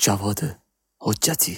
جواد حجتی.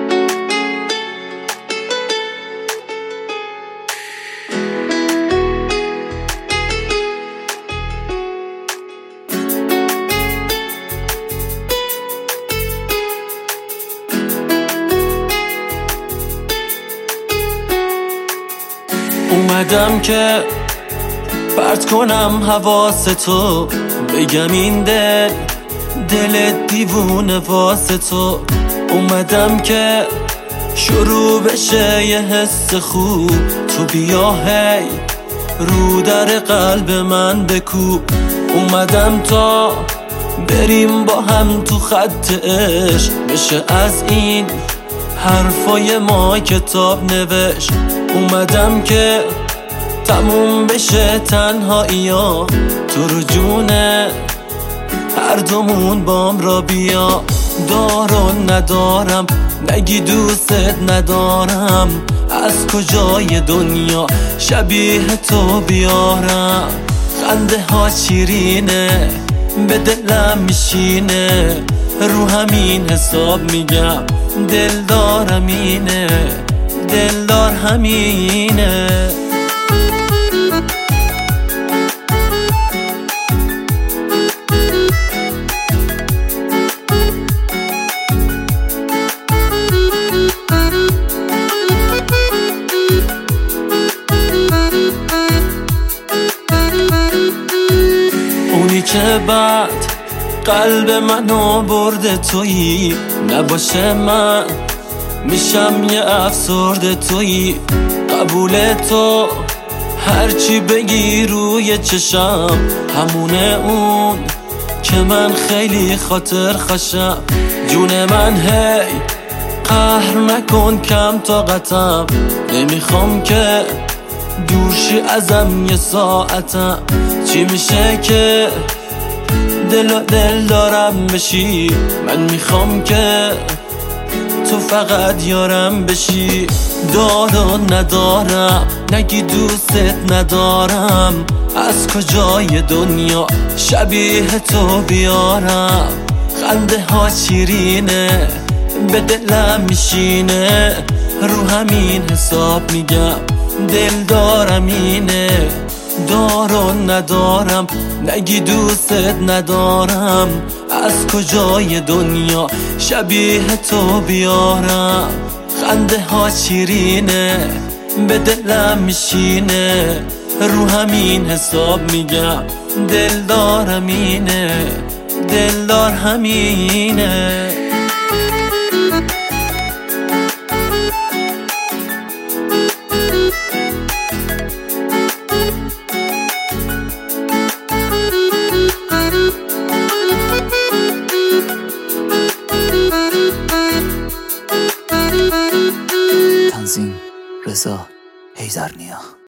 اومدم که پرت کنم حواس تو، بگم این دل دیوونه واسه تو. اومدم که شروع بشه یه حس خوب، تو بیا هی رو در قلب من بکوب. اومدم تا بریم با هم تو خط عشق، بشه از این حرفای ما کتاب نوشت. اومدم که تموم بشه تنهایی ها، تو رو جونه هر دومون بام را بیا. دارو ندارم نگی دوست ندارم، از کجای دنیا شبیه تو بیارم. خنده ها شیرینه به دلم میشینه، رو همین حساب میگم دلدار همینه، دلدار همینه. اونی که بعد قلب منو برده تویی، نباشه من میشم یه افسرده تویی. قبول تو هرچی بگی روی چشم، همونه اون که من خیلی خاطر خشم. جون من هی قهر نکن کم طاقتم، نمیخوام که دورشی ازم یه ساعتم. چی میشه که دل دارم بشی، من میخوام که تو فقط یارم بشی. دارو ندارم نگی دوست ندارم، از کجای دنیا شبیه تو بیارم. خنده ها شیرینه به دلم میشینه، رو همین حساب میگم دلدارم اینه. دارو ندارم نگی دوست ندارم، از کجای دنیا شبیه تو بیارم. خنده ها شیرینه به دلم میشینه، رو همین حساب میگم دلدارم اینه، دلدار همینه. تنظیم رضا حیدرنیا.